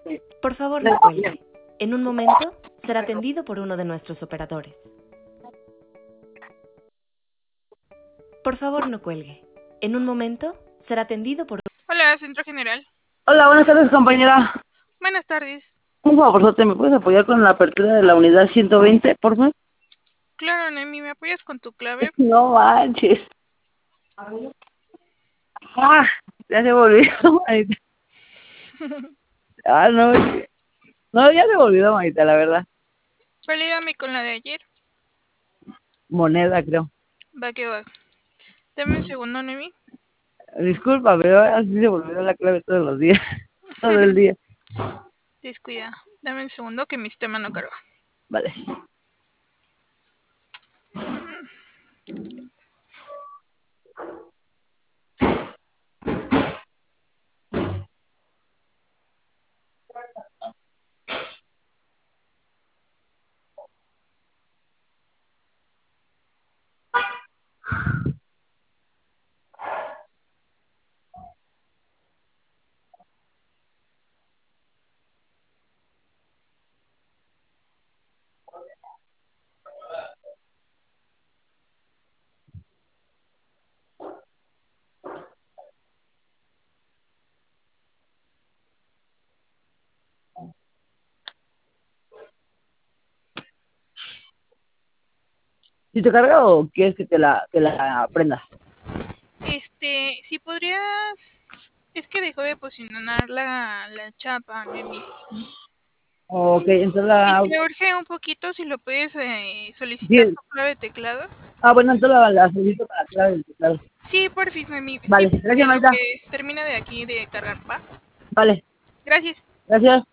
Por favor, no cuelgue. En un momento será atendido por uno de nuestros operadores. Por favor, no cuelgue. En un momento será atendido por... Hola, Centro General. Hola, buenas tardes, compañera. Buenas tardes. Un favor, ¿te me puedes apoyar con la apertura de la unidad 120, por favor? Claro, Nemi, ¿me apoyas con tu clave? No manches. Ah, ya se me olvidó, manita. Ah, no, no, ya se me olvidó, manita, la verdad. Valídame con la de ayer. Moneda, creo. Va que va. Dame un segundo, Nemi. Disculpa, pero así se me olvidó la clave todos los días. Todo el día. Descuida. Dame un segundo que mi sistema no carga. Vale. ¿Si te carga o quieres que te la prenda? Si podrías... Es que dejó de posicionar la chapa, Nemi. Ok, entonces Y me urge un poquito si lo puedes solicitar Sí. tu clave de teclado. Bueno, entonces la solicito para la clave del teclado. Sí, porfis, Nemi. Vale, Sí, gracias, lo manita. que termina de aquí de cargar, ¿va? Vale, Gracias. gracias.